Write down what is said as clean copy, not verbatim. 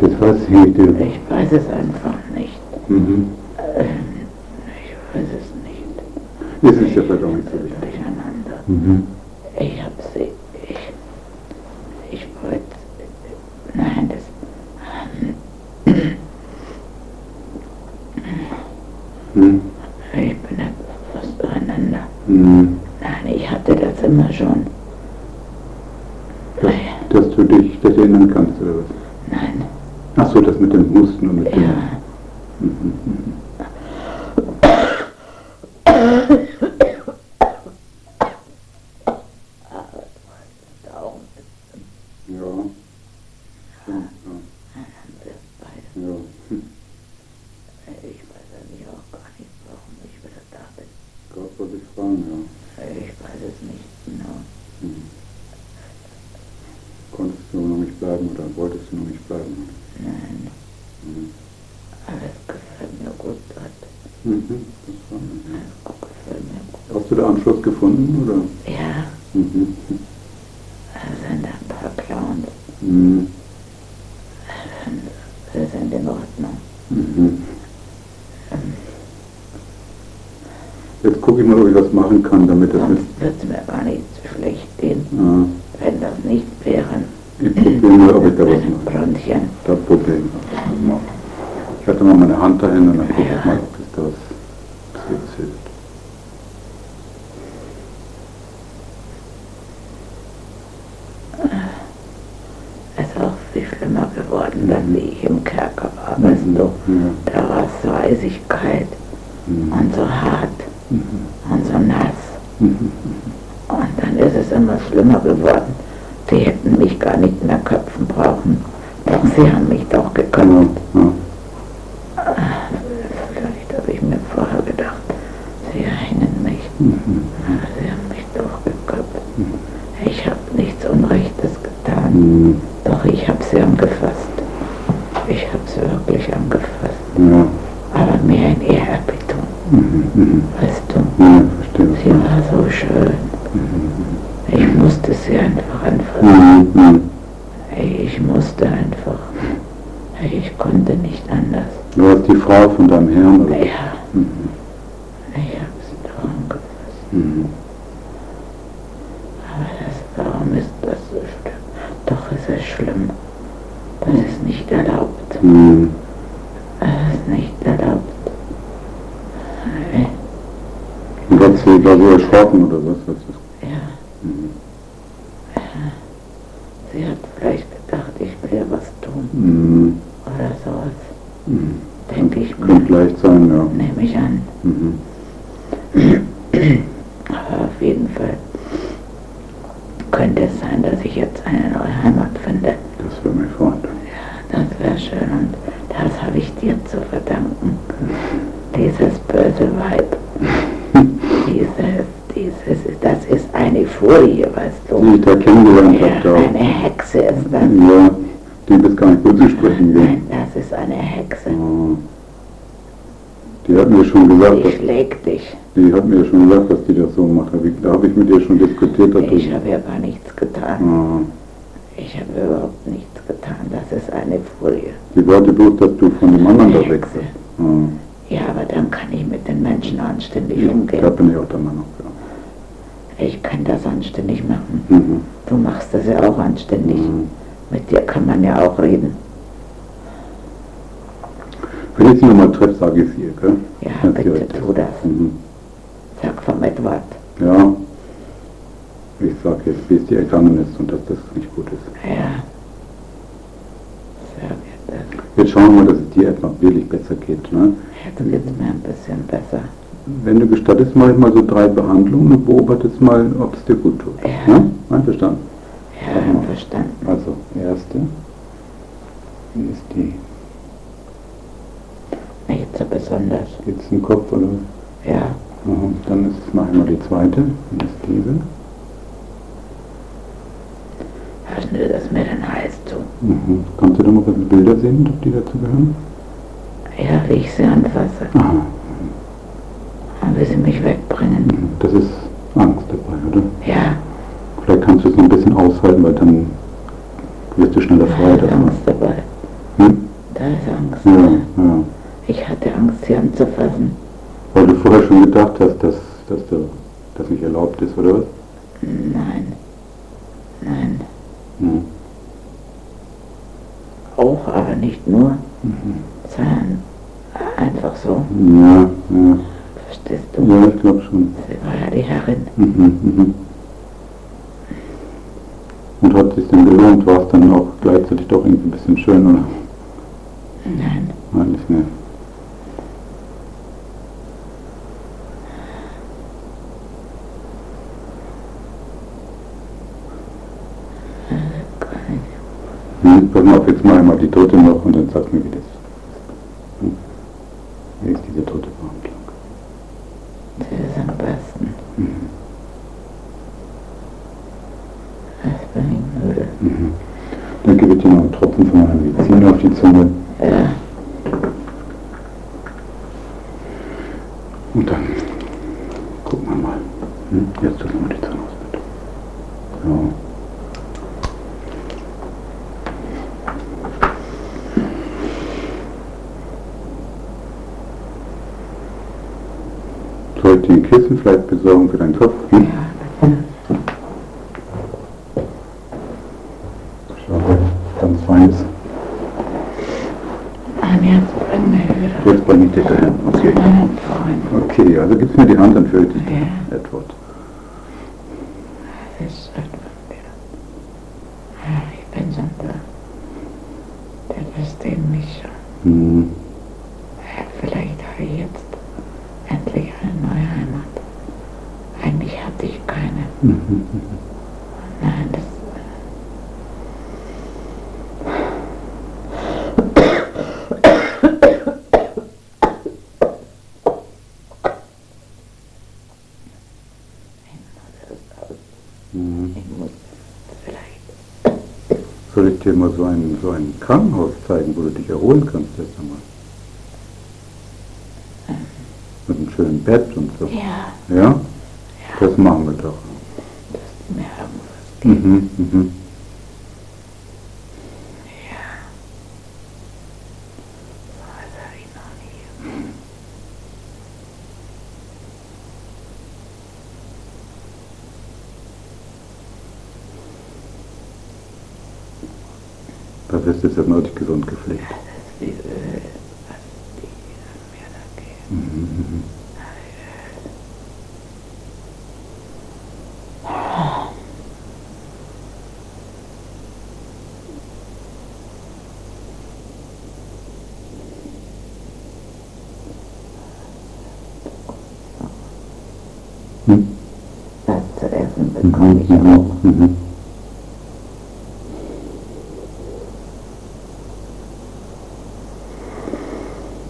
Das weiß ich nicht. Ich weiß es einfach nicht. Mhm. Ich weiß es nicht. Das ist ja vielleicht auch nicht so wichtig. Durcheinander. Mhm. Ich habe sie. Ich wollte. Nein, das. Mhm. Ich bin etwas durcheinander. Mhm. Nein, ich hatte das immer schon. Dass du dich erinnern kannst, oder was? Nein. Ach so, das mit dem Husten und mit dem... Ja. Mhm. Ja. Stimmt, ja. Ja. Ich weiß eigentlich auch gar nicht, warum ich wieder da bin. Gott wollte ich fragen, ja. Ich weiß es nicht genau. Mhm. Konntest du noch nicht bleiben oder wolltest du noch nicht bleiben? Nein. Mhm. Aber es gefällt mir gut dort. Mhm. Das war, ja. Es gefällt mir gut. Hast du da Anschluss gefunden, oder? Ja, Mhm. es sind ein paar Clowns. Mhm. Sie sind in Ordnung. Mhm. Jetzt gucke ich mal, ob ich was machen kann, damit das Sonst nicht... wird es mir gar nicht schlecht gehen, Ja. wenn das nicht wären. Ich probiere mal, ob ich da was mache. Bronchien. Das Problem. Ich hatte mal meine Hand dahin und dann gucke ich mal, ob das jetzt hilft. Es ist auch viel schlimmer geworden, dann wie ich im Kerker war, weißt du. Ja. Da war es so eisig kalt und so hart und so nass. Und dann ist es immer schlimmer geworden. Sie hätten mich gar nicht mehr köpfen brauchen. Doch sie haben mich doch geköpft. Ja. Vielleicht habe ich mir vorher gedacht, sie hängen mich. Aber sie haben mich doch geköpft. Ich habe nichts Unrechtes getan. Doch ich habe sie angefasst. Ich habe sie wirklich angefasst. Ja. Aber mehr in ihr Erbitung. Weißt du? Ja, verstehe. Sie war so schön. Ich musste sie einfach anfassen. Ich musste einfach. Ich konnte nicht anders. Du hast die Frau von deinem Herrn, oder? Ja. Ich habe sie doch angefasst. Aber warum ist das so schlimm? Doch ist es schlimm. Das ist nicht erlaubt. Das ist nicht erlaubt. Und hat sie da so erschrocken, oder was? Ja. Sie hat vielleicht gedacht, ich will ihr was tun. Oder sowas. Denke ich mal. Könnte leicht sein, ja. Nehme ich an. Aber auf jeden Fall könnte es sein, dass ich jetzt eine neue Heimat finde. Das wäre mir freund. Ja, das wäre schön und das habe ich dir zu verdanken. Dieses böse Weib. Das ist eine Furie, weißt du. Die ich da kennengelernt Ja, habe. eine Hexe ist das. Ja, die das gar nicht gut zu sprechen geht. Nein, das ist eine Hexe. Die hat mir schon gesagt, Die schlägt dich. die hat mir schon gesagt, dass die das so macht. Da habe ich mit ihr schon diskutiert. Ich habe ja gar nichts getan. Ich habe überhaupt nichts getan. Das ist eine Furie. Die wollte bloß, dass du von dem anderen da weg Hexe. bist. Ja, aber dann kann ich mit den Menschen anständig Da umgehen. bin ich auch der Meinung, ja. Ich kann das anständig machen. Du machst das ja auch anständig. Mit dir kann man ja auch reden. Wenn ich sie nochmal treffe, sage ich es ihr, gell? Ja, Ganz bitte direkt. tu das. Sag vom Edward. Ja. Ich sage jetzt, wie es dir ergangen ist und dass das nicht gut ist. Ja. Sag ihr das. Jetzt schauen wir mal, dass es dir etwa wirklich besser geht. Ne? Jetzt geht es mir ein bisschen besser. Wenn du gestattest, mache ich mal so 3 Behandlungen und beobachtest mal, ob es dir gut tut. Ja. Ne? Einverstanden? Ja, einverstanden. Also, erste. Wie ist die? Nicht so besonders. Geht's im Kopf oder? Ja. Aha. Dann mache ich mal die zweite. Wie ist diese? Hast du das mit den Hals zu? Kannst du da mal ein bisschen Bilder sehen, ob die dazu gehören? Ja, wie ich sie anfasse. Aha. Und will sie mich wegbringen. Das ist Angst dabei, oder? Ja. Vielleicht kannst du es noch ein bisschen aushalten, weil dann wirst du schneller frei davon. Angst dabei. Hm? sie anzufassen. Weil du vorher schon gedacht hast, dass das nicht erlaubt ist, oder was? Nein. Nein. Mhm. Auch, aber nicht nur, sondern einfach so. Ja, ja. Verstehst du? Ja, ich glaube schon. Sie war ja die Herrin. Und hat sich denn gelohnt? War es dann auch gleichzeitig doch irgendwie ein bisschen schön, oder? Nein. Eigentlich nicht. Pass mal auf, jetzt mal einmal die Tote noch und dann sag mir, wie das ist. Wie ist diese tote Behandlung? Sie ist am besten. Ich bin nicht müde. Dann gebe ich dir noch einen Tropfen von meiner Medizin auf die Zunge. Ja. Und dann gucken wir mal. Jetzt tust du mal die Zunge aus, bitte. So. Soll ich dir ein Kissen vielleicht besorgen für deinen Kopf? Ja, bitte. Schau, ganz feines. Und jetzt bring mich wieder Jetzt bring ich dich dahin. zu Okay. meinem Freund. Okay, also gibst mir die Hand, dann führe ich dich Ja. Edward. Das ist schön von dir. Ich bin schon da. Der versteht mich schon. Vielleicht habe ich jetzt endlich eine neue Heimat. Eigentlich hatte ich keine. Nein, das... Ich muss vielleicht... Soll ich dir mal so ein Krankenhaus zeigen, wo du dich erholen kannst erst einmal? Mit einem schönen Bett und so. Ja, Ja? Das machen wir doch. dass die mir irgendwas geben. Ja. Das habe ich noch nie. Da wirst du jetzt erneut gesund gepflegt. Das ist wie Öl, was die mir da geben. Das zu essen bekomme ich auch.